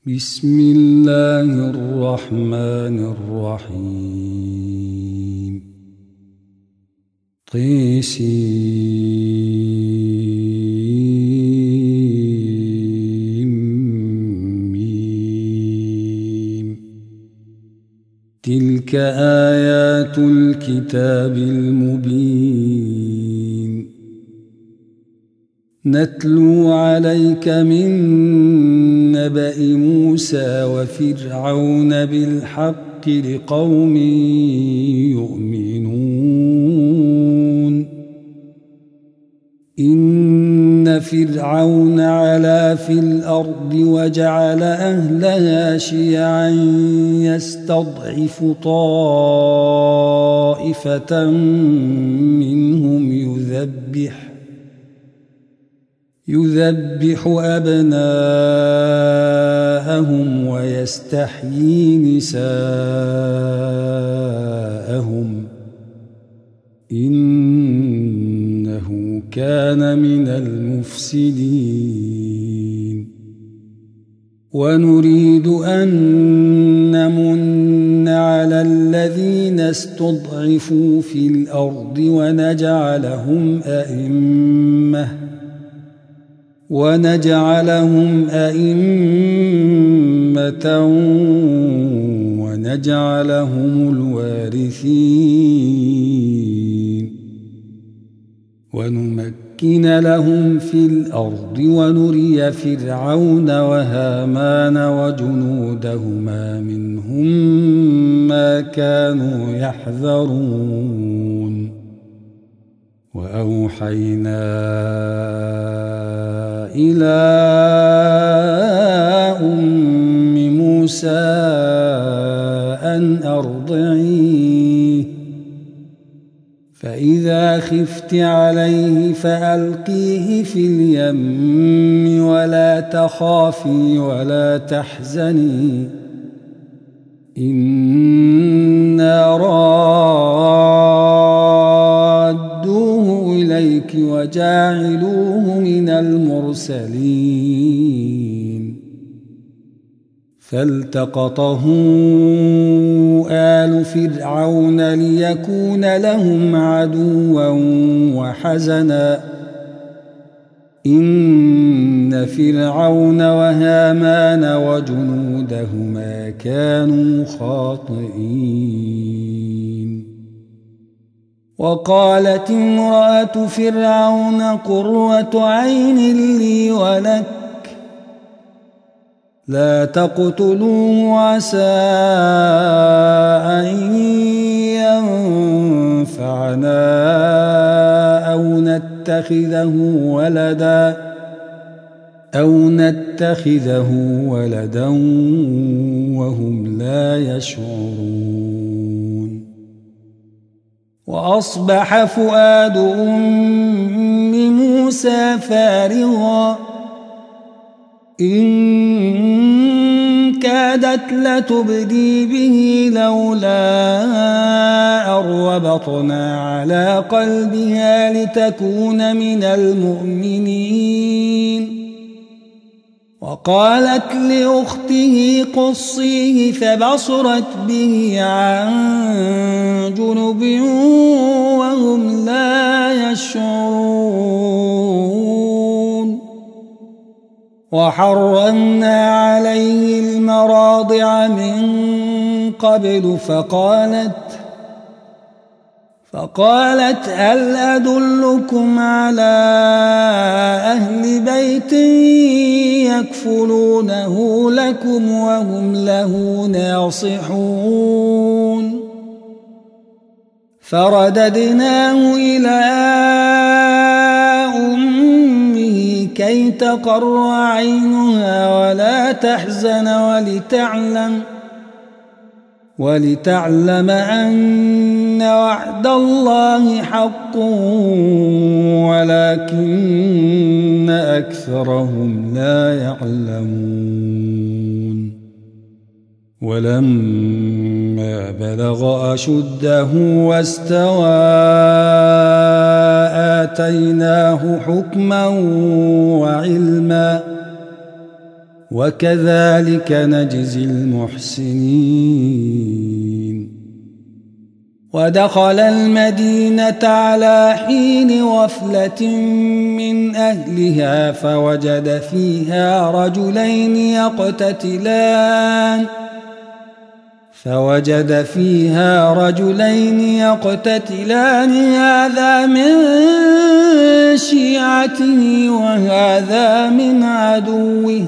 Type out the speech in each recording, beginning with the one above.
بسم الله الرحمن الرحيم طسيم تلك آيات الكتاب المبين نتلو عليك من نبأ موسى وفرعون بالحق لقوم يؤمنون إن فرعون علا في الأرض وجعل أهلها شيعا يستضعف طائفة منهم يذبح أبناءهم ويستحيي نساءهم إنه كان من المفسدين ونريد أن نمن على الذين استضعفوا في الأرض ونجعلهم أئمة ونجعلهم الوارثين ونمكن لهم في الأرض ونري فرعون وهامان وجنودهما منهم ما كانوا يحذرون وأوحينا إلى أم موسى أن أرضعيه فإذا خفت عليه فألقيه في اليم ولا تخافي ولا تحزني إنا رادوه إليك وجاعلوه من المرسلين فالتقطه آل فرعون ليكون لهم عدوا وحزنا إن فرعون وهامان وجنودهما كانوا خاطئين وقالت امرأة فرعون قرة عين لي ولك لا تقتلوه عسى أن ينفعنا أو نتخذه ولدا وهم لا يشعرون وأصبح فؤاد أم موسى فارغا إن كادت لتبدي به لولا أن ربطنا على قلبها لتكون من المؤمنين وقالت لأخته قصيه فبصرت به عن جنب وهم لا يشعرون وحرمنا عليه المراضع من قبل فقالت هل أدلكم على أهل بيت يكفلونه لكم وهم له ناصحون فرددناه إلى أمه كي تقر عينها ولا تحزن ولتعلم أن وعد الله حق ولكن أكثرهم لا يعلمون ولما بلغ أشده واستوى آتيناه حكما وعلما وكذلك نجزي المحسنين. ودخل المدينة على حين غفلة من أهلها فوجد فيها رجلين يقتتلان هذا من شيعته وهذا من عدوه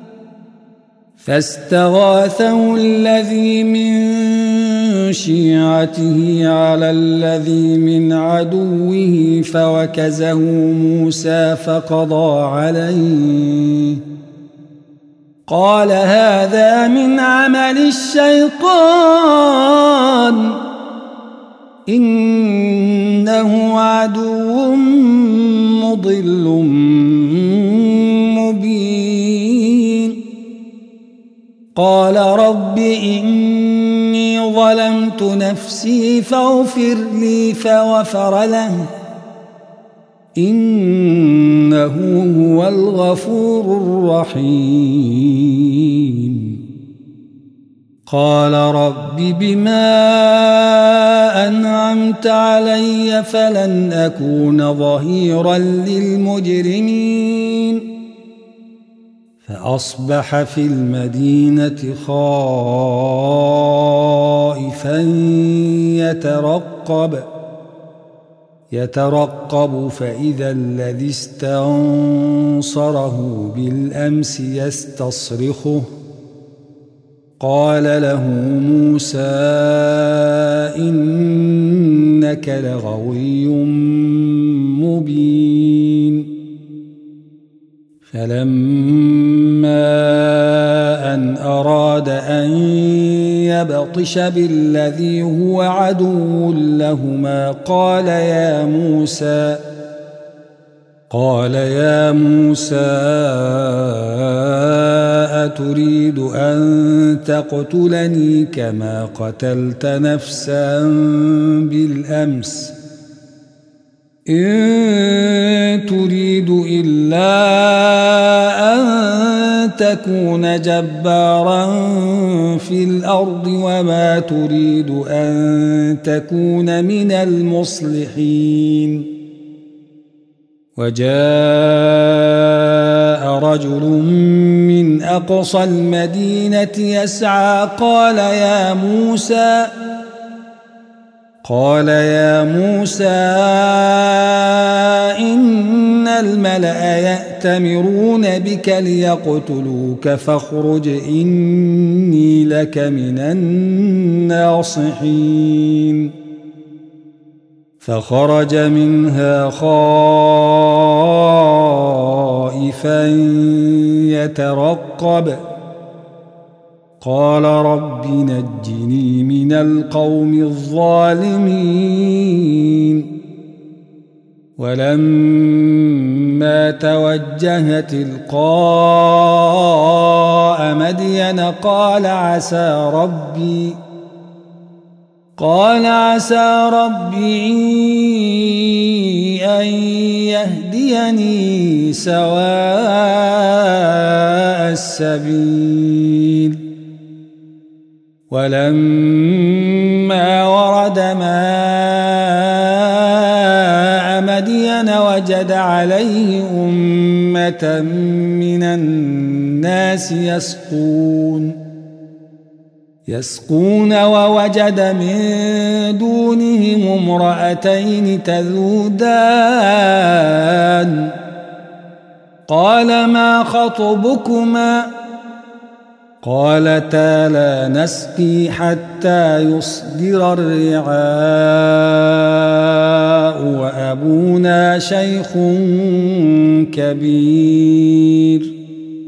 فاستغاثه الذي من شيعته على الذي من عدوه فوكزه موسى فقضى عليه قال هذا من عمل الشيطان إنه عدو مضل مبين. قال رب إني ظلمت نفسي فاغفر لي فغفر له إنه هو الغفور الرحيم. قال رب بما أنعمت علي فلن أكون ظهيرا للمجرمين. فأصبح في المدينة خائفا يترقب فإذا الذي استنصره بالأمس يستصرخه قال له موسى إنك لغوي مبين. فلما أن أراد أن يبطش بالذي هو عدو لهما قال يا موسى أتريد أن تقتلني كما قتلت نفسا بالأمس إن تريد إلا أن تكون جبارا في الأرض وما تريد أن تكون من المصلحين. وجاء رجل من أقصى المدينة يسعى قال يا موسى إن الملأ يأتمرون بك ليقتلوك فاخرج إني لك من الناصحين. فخرج منها خائفا يترقب قال رب نجني من القوم الظالمين. ولما توجه تلقاء مدين قال عسى ربي أن يهديني سواء السبيل. ولما ورد ماء مدين وجد عليه أمة من الناس يسقون ووجد من دونهم امرأتين تذودان قال ما خطبكما قالتا لا نسقي حتى يصدر الرعاء وأبونا شيخ كبير.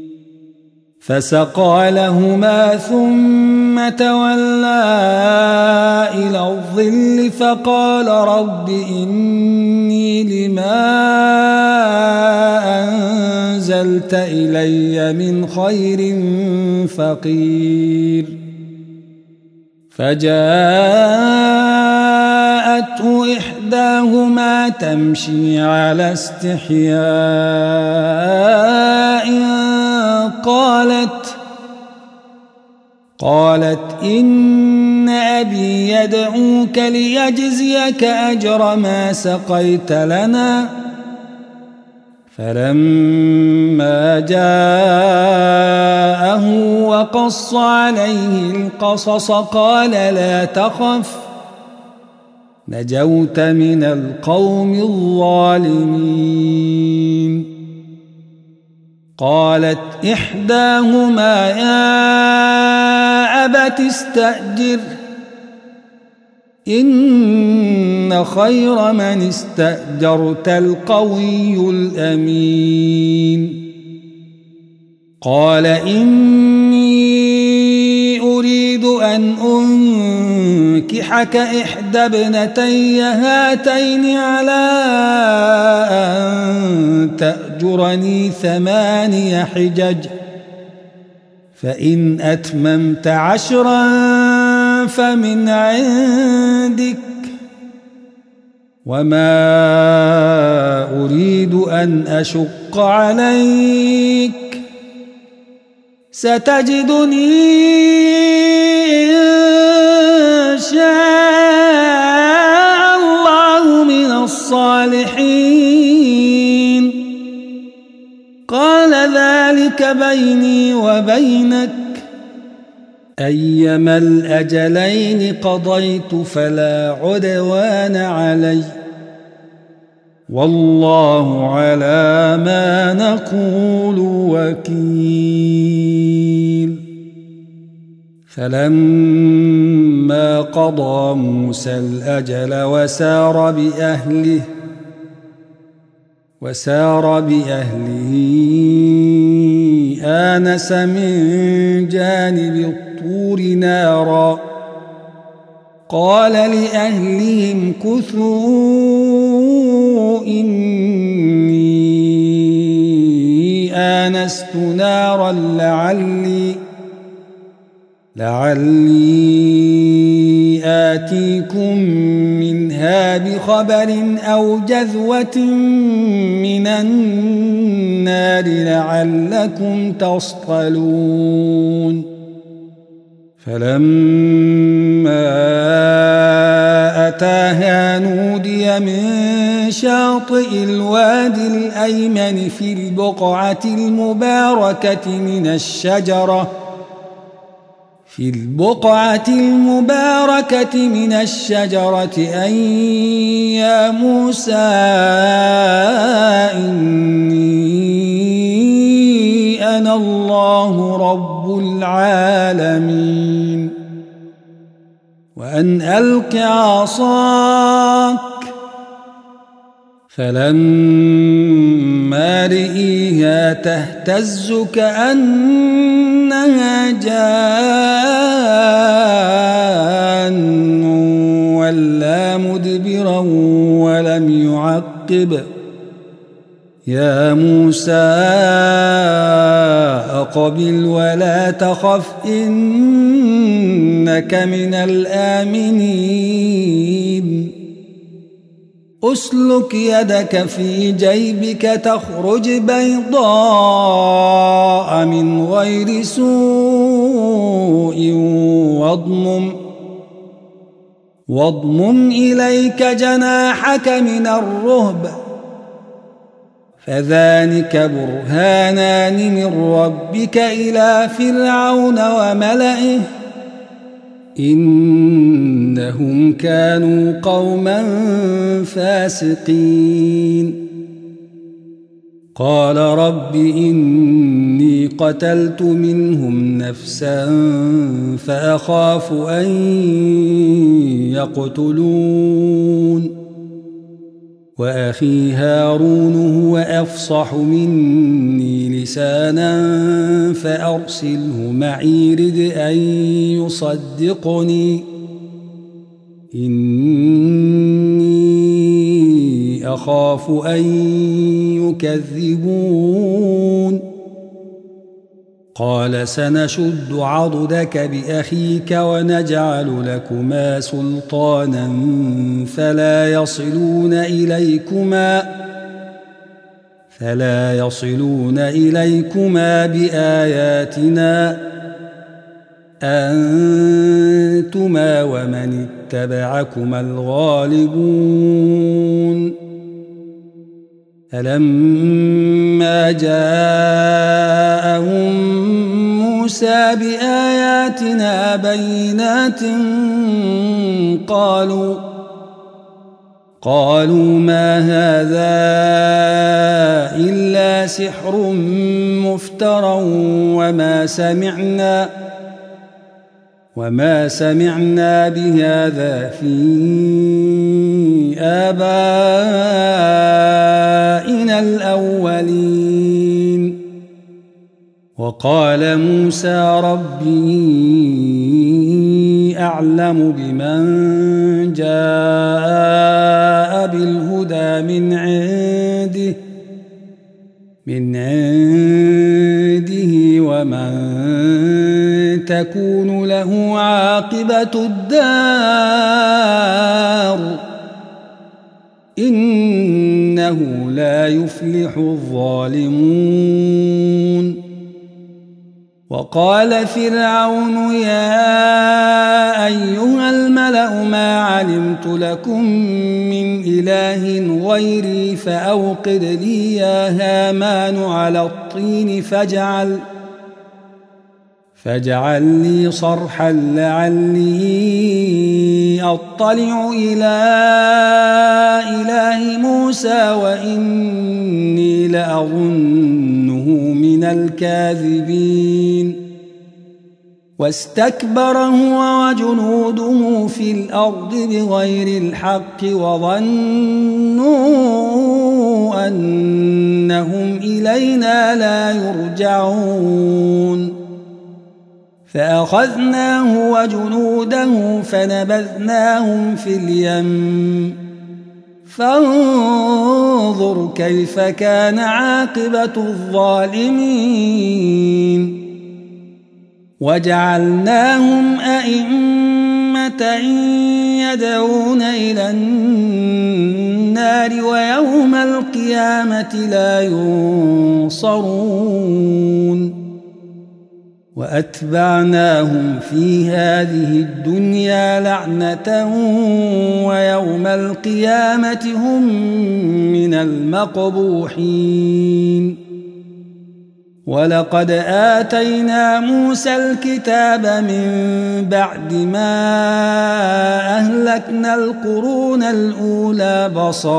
فسقى لهما ثم تولى إلى الظل فقال رب إني لما أنزلت إلي من خير فقير. فجاءته إحداهما تمشي على استحياء قالت إن أبي يدعوك ليجزيك أجر ما سقيت لنا. فلما جاءه وقص عليه القصص قال لا تخف نجوت من القوم الظالمين. قالت إحداهما يا أبت استأجره إن خير من استأجرت القوي الأمين. قال إني أريد أن أنكحك إحدى ابنتي هاتين على أن تأجرني 8 حجج فإن أتممت 10 فمن عندك وما أريد أن أشق عليك ستجدني إن شاء الله من الصالحين. قال ذلك بيني وبينك أيما الأجلين قضيت فلا عدوان علي والله على ما نقول وكيل. فلما قضى موسى الأجل وسار بأهله آنس من جانب الطور نارا قال لأهلهم كثوا إني آنست نارا لعلي آتيكم منها بخبر أو جذوة من النار لعلكم تصطلون. فلما أتاها نودي من شاطئ الوادي الأيمن في البقعة المباركة من الشجرة أن يا موسى إني أنا الله رب العالمين وأن ألق عصاك. فلما رئيها تهتز كأنها جان ولا مدبرا ولم يعقب يا موسى أقبل ولا تخف إنك من الآمنين. أسلك يدك في جيبك تخرج بيضاء من غير سوء واضمم إليك جناحك من الرهب فذلك برهانان من ربك إلى فرعون وملئه إنهم كانوا قوما فاسقين. قال رب إني قتلت منهم نفسا فأخاف أن يقتلون وأخي هارون هو أفصح مني لسانا فأرسله معي رد أن يصدقني إني أخاف أن يكذبون. قال سنشد عضدك بأخيك ونجعل لكما سلطانا فلا يصلون إليكما فلا يصلون إليكما بآياتنا أنتما ومن اتبعكما الغالبون فلما جاءهم موسى بآياتنا بينات قالوا ما هذا إلا سحر مفترى وما سمعنا بهذا في آبائنا الأولين وقال موسى ربي أعلم بمن جاء بالهدى من عنده ومن تكون له عاقبة الدار إنه لا يفلح الظالمون وقال فرعون يا أيها الملأ ما علمت لكم من إله غيري فأوقد لي يا هامان على الطين فاجعل لي صرحا لعلي أطلع إلى إله موسى وإني لأظنه من الكاذبين واستكبر هو وجنوده في الأرض بغير الحق وظنوا أنهم إلينا لا يرجعون فأخذناه وجنوده فنبذناهم في اليم فانظر كيف كان عاقبة الظالمين وجعلناهم أئمة يدعون إلى النار ويوم القيامة لا ينصرون وأتبعناهم في هذه الدنيا لعنة ويوم القيامة هم من المقبوحين ولقد آتينا موسى الكتاب من بعد ما أهلكنا القرون الأولى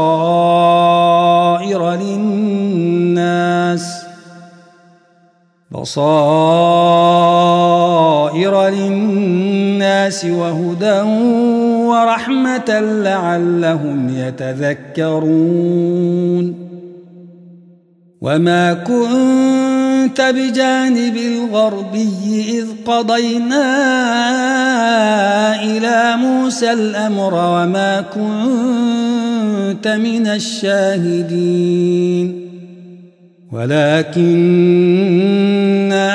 بصائر للناس وهدى ورحمة لعلهم يتذكرون وما كنت بجانب الغربي إذ قضينا إلى موسى الأمر وما كنت من الشاهدين ولكننا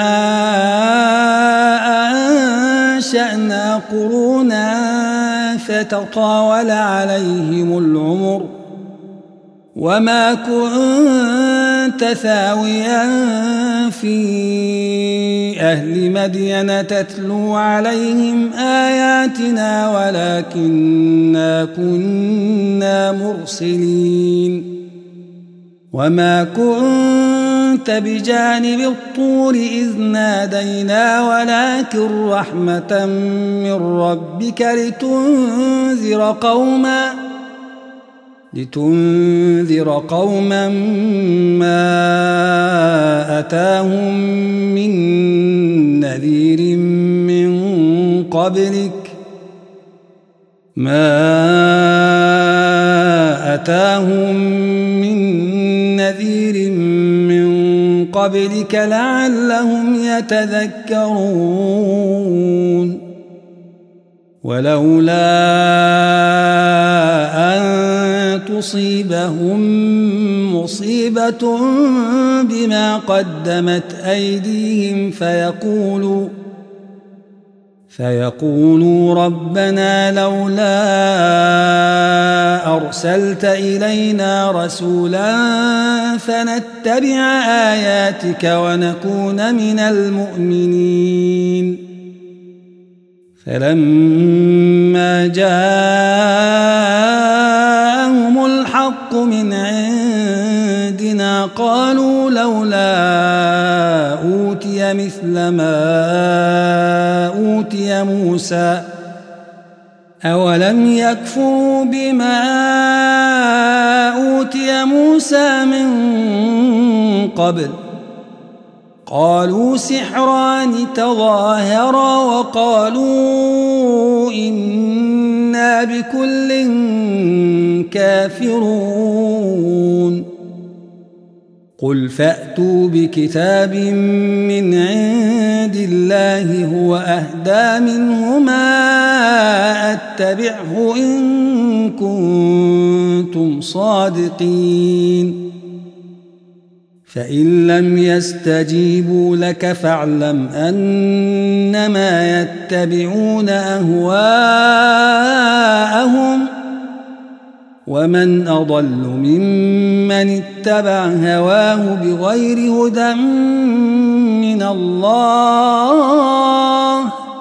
أنشأنا قرونا فتطاول عليهم العمر وما كنت ثاويا في أهل مدين تتلو عليهم آياتنا ولكننا كنا مرسلين وما كنت بجانب الطور إذ نادينا ولكن رحمة من ربك لتنذر قوما ما أتاهم من نذير من قبلك لعلهم يتذكرون ولولا أن تصيبهم مصيبة بما قدمت أيديهم فيقولوا ربنا لولا أرسلت إلينا رسولا فنتبع آياتك ونكون من المؤمنين فلما جاءهم الحق من عندنا قالوا لولا أوتي مثل ما أوتي موسى أولم يكفروا بما أوتي موسى من قبل قالوا سحران تظاهرا وقالوا إنا بكل كافرون قل فأتوا بكتاب من عند الله هو أهدى منهما أتبعه إن كنتم صادقين فإن لم يستجيبوا لك فاعلم أنما يتبعون أهواءهم ومن أضل ممن اتبع هواه بغير هدى من الله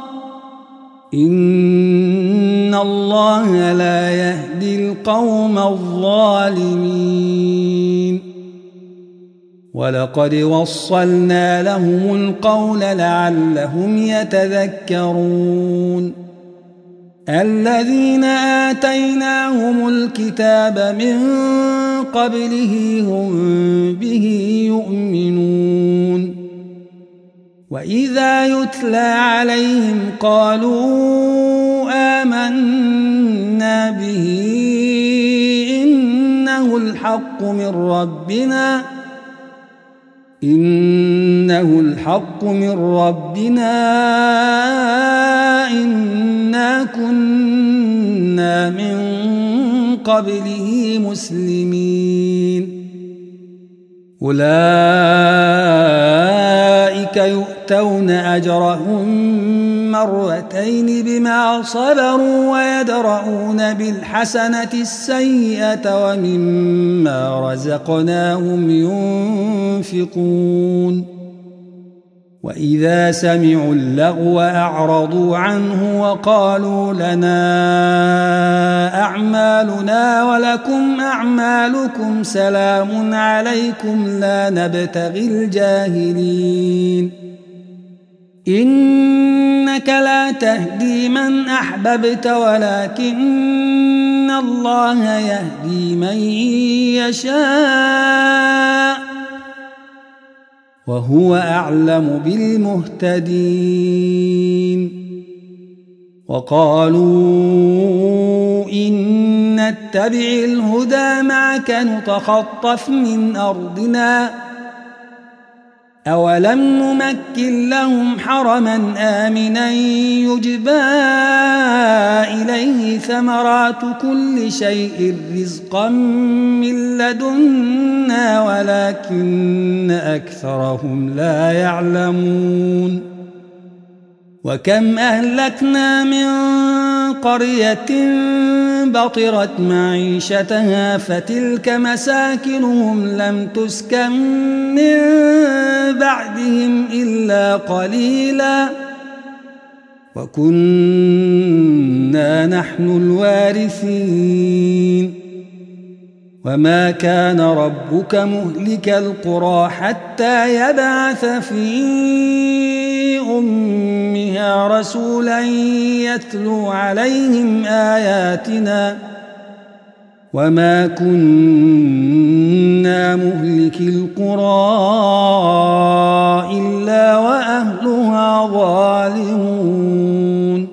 إن الله لا يهدي القوم الظالمين ولقد وصلنا لهم القول لعلهم يتذكرون الذين آتيناهم الكتاب من قبله هم به يؤمنون وإذا يتلى عليهم قالوا آمنا به إنه الحق من ربنا إنا كنا من قبله مسلمين أولئك يؤتون أجرهم مرتين بما صبروا ويدرؤون بالحسنة السيئة ومما رزقناهم ينفقون وإذا سمعوا اللغو أعرضوا عنه وقالوا لنا أعمالنا ولكم أعمالكم سلام عليكم لا نبتغي الجاهلين إنك لا تهدي من أحببت ولكن الله يهدي من يشاء وهو أعلم بالمهتدين وقالوا إن نتبع الهدى معك نتخطف من أرضنا أولم نمكن لهم حرما آمنا يجبى إليه ثمرات كل شيء رزقا من لدنا ولكن أكثرهم لا يعلمون وكم أهلكنا من قرية بطرت معيشتها فتلك مساكنهم لم تسكن من بعدهم إلا قليلا وكنا نحن الوارثين وما كان ربك مهلك القرى حتى يبعث في أمها رسولا يتلو عليهم آياتنا وما كنا مهلك القرى إلا وأهلها ظالمون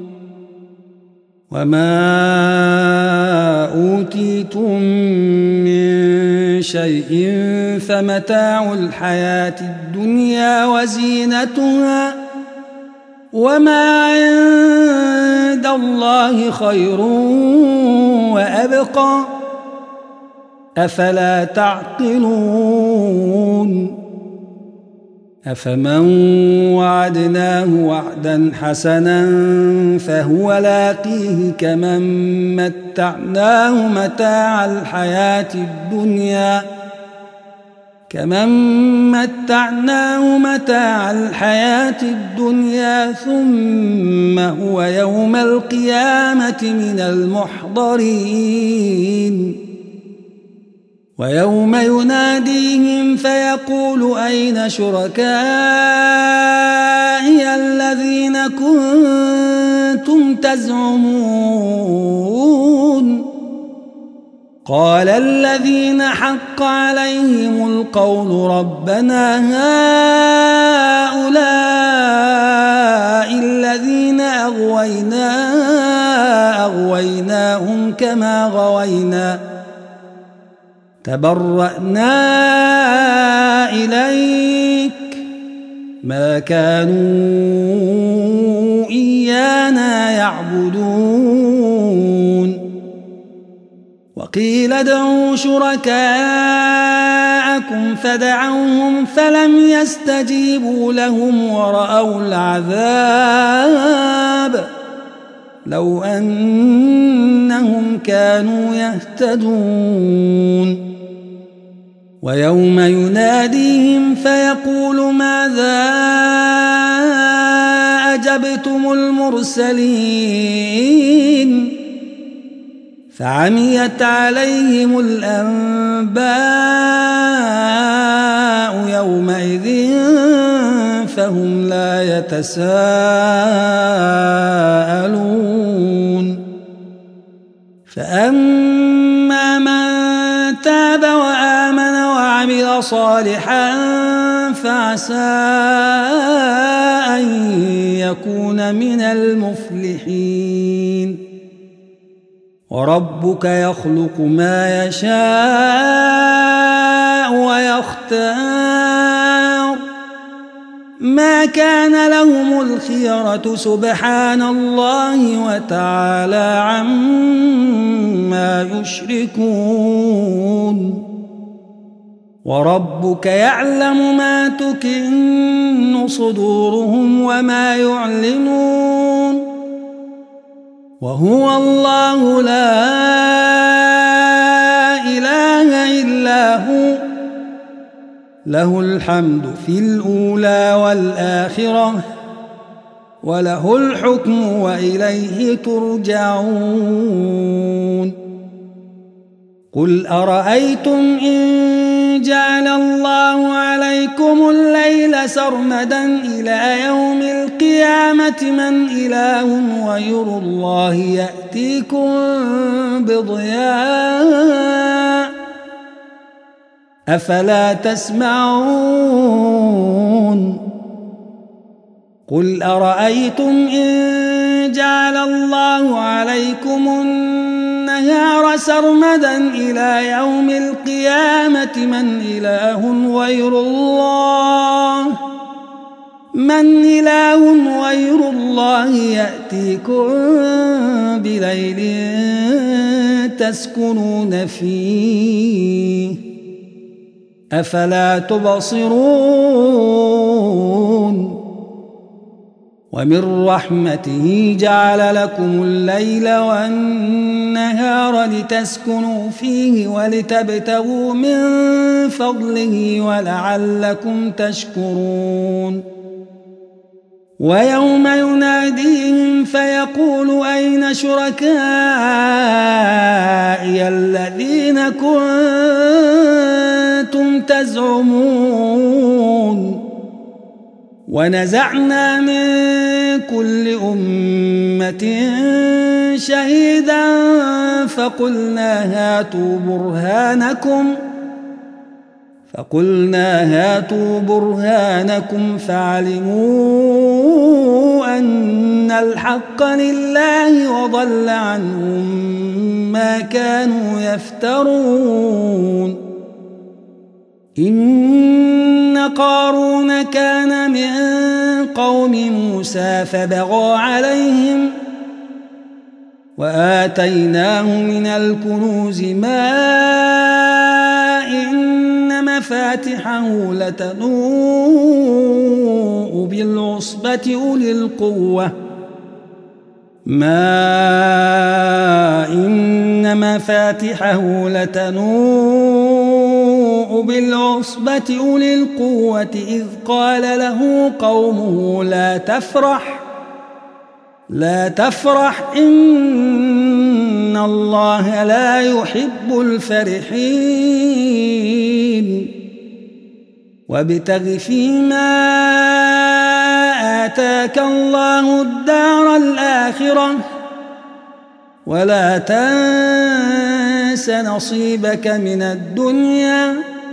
وما أوتيتم من شيء فمتاع الحياة الدنيا وزينتها وما عند الله خير وأبقى أفلا تعقلون أفمن وعدناه وعدا حسنا فهو لاقيه كمن متعناه متاع الحياة الدنيا ثم هو يوم القيامة من المحضرين ويوم يناديهم فيقول أين شركائي الذين كنتم تزعمون قال الذين حق عليهم القول ربنا هؤلاء الذين أغويناهم كما غوينا تبرأنا إليك ما كانوا إيانا يعبدون وقيل ادعوا شركاءكم فدعوهم فلم يستجيبوا لهم ورأوا العذاب لو أنهم كانوا يهتدون ويوم يناديهم فيقول ماذا أجبتم المرسلين فعميت عليهم الأنباء يومئذ فهم لا يتساءلون فأما من تاب وآمن وعمل صالحا فعسى أن يكون من المفلحين وربك يخلق ما يشاء ويختار ما كان لهم الخيرة سبحان الله وتعالى عما يشركون وربك يعلم ما تكن صدورهم وما يعلنون وهو الله لا إله إلا هو له الحمد في الأولى والآخرة وله الحكم وإليه ترجعون قل أرأيتم إن جعل الله عليكم الليل سرمدا إلى يوم القيامة من إله غير الله يأتيكم بضياء أفلا تسمعون قل أرأيتم إن جعل الله عليكم النهار سرمدا إلى يوم القيامة من إله غير الله يأتيكم بليل تسكنون فيه أفلا تبصرون ومن رحمته جعل لكم الليل والنهار لتسكنوا فيه ولتبتغوا من فضله ولعلكم تشكرون ويوم يناديهم فيقول أين شركائي الذين كنتم تزعمون ونزعنا من كل أمة شهيدا فقلنا هاتوا برهانكم فعلموا أن الحق لله وضل عنهم ما كانوا يفترون إن قارون كان من قوم موسى فبغى عليهم وآتيناه من الكنوز ما إن مفاتحه لتنوء بالعصبة أولي القوة إن مفاتحه لتنوء بالعصبة أولي القوة إذ قال له قومه لا تفرح إن الله لا يحب الفرحين وابتغ فيما آتاك الله الدار الآخرة ولا تنس نصيبك من الدنيا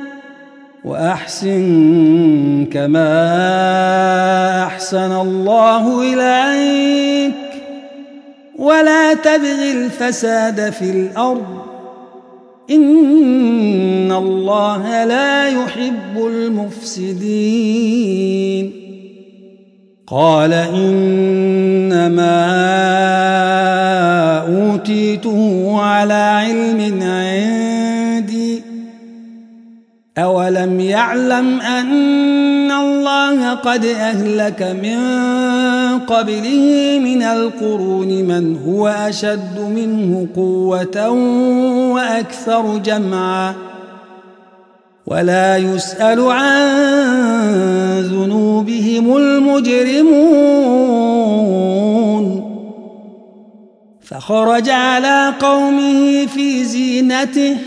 وأحسن كما أحسن الله إليك ولا تبغ الفساد في الأرض إن الله لا يحب المفسدين قال إنما أوتيته على علم عندي أولم يعلم أن الله قد أهلك من قبله من القرون من هو أشد منه قوة وأكثر جمعا ولا يسأل عن ذنوبهم المجرمون فخرج على قومه في زينته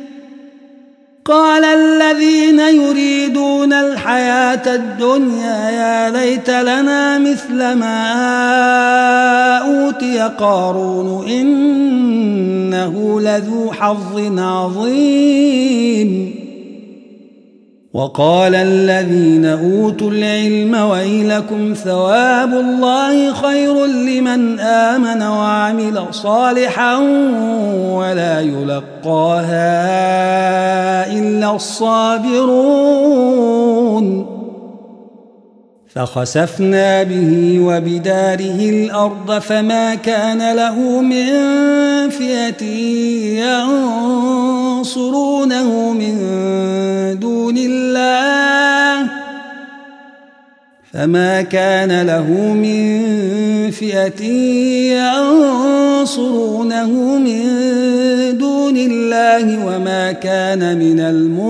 قال الذين يريدون الحياة الدنيا يا ليت لنا مثل ما أوتي قارون إنه لذو حظ عظيم وقال الذين أوتوا العلم ويلكم ثواب الله خير لمن آمن وعمل صالحا ولا يلقاها إلا الصابرون فخسفنا به وبداره الأرض فما كان له من فئة ينصرونه من دون الله وما كان من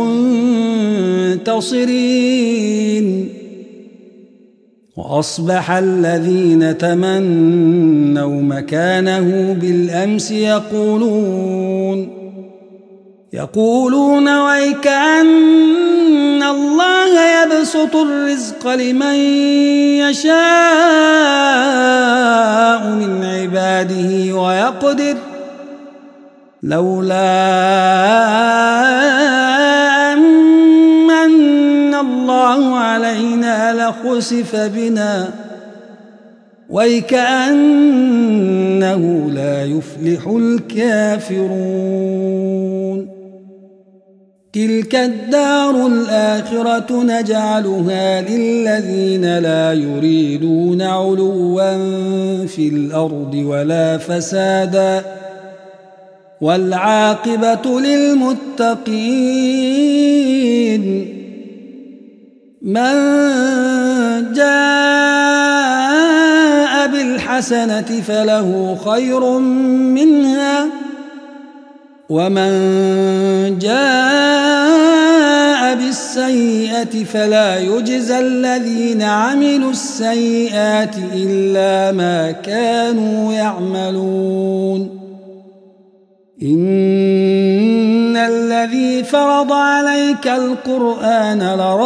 المنتصرين وأصبح الذين تمنوا مكانه بالأمس يقولون ويكأن الله يبسط الرزق لمن يشاء من عباده ويقدر لولا أمن الله علينا لخسف بنا ويكأنه لا يفلح الكافرون تلك الدار الآخرة نجعلها للذين لا يريدون علوا في الأرض ولا فسادا والعاقبة للمتقين من جاء بالحسنة فله خير منها ومن جاء بالسيئة فلا يجزى الذين عملوا السيئات إلا ما كانوا يعملون إن الذي فرض عليك القرآن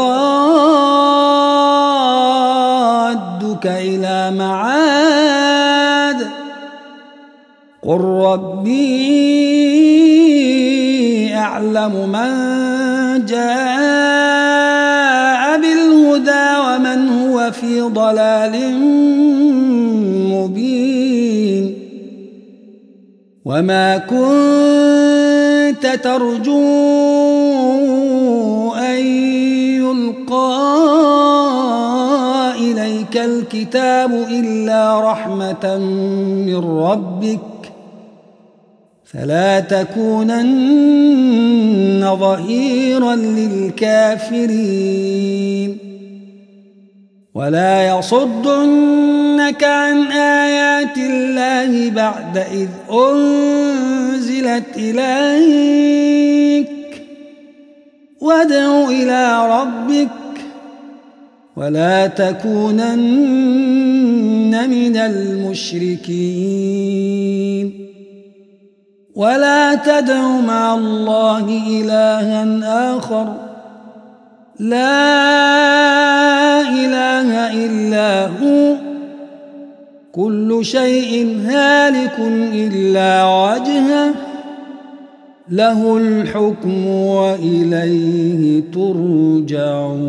لرادك إلى معاد قل ربي أعلم من جاء بالهدى ومن هو في ضلال مبين وما كنت ترجو أن يلقى إليك الكتاب إلا رحمة من ربك فلا تكونن ظهيرا للكافرين ولا يصدنك عن آيات الله بعد إذ أنزلت إليك وادع إلى ربك ولا تكونن من المشركين ولا تدع مع الله إلها آخر لا إله إلا هو كل شيء هالك إلا وجهه له الحكم وإليه ترجعون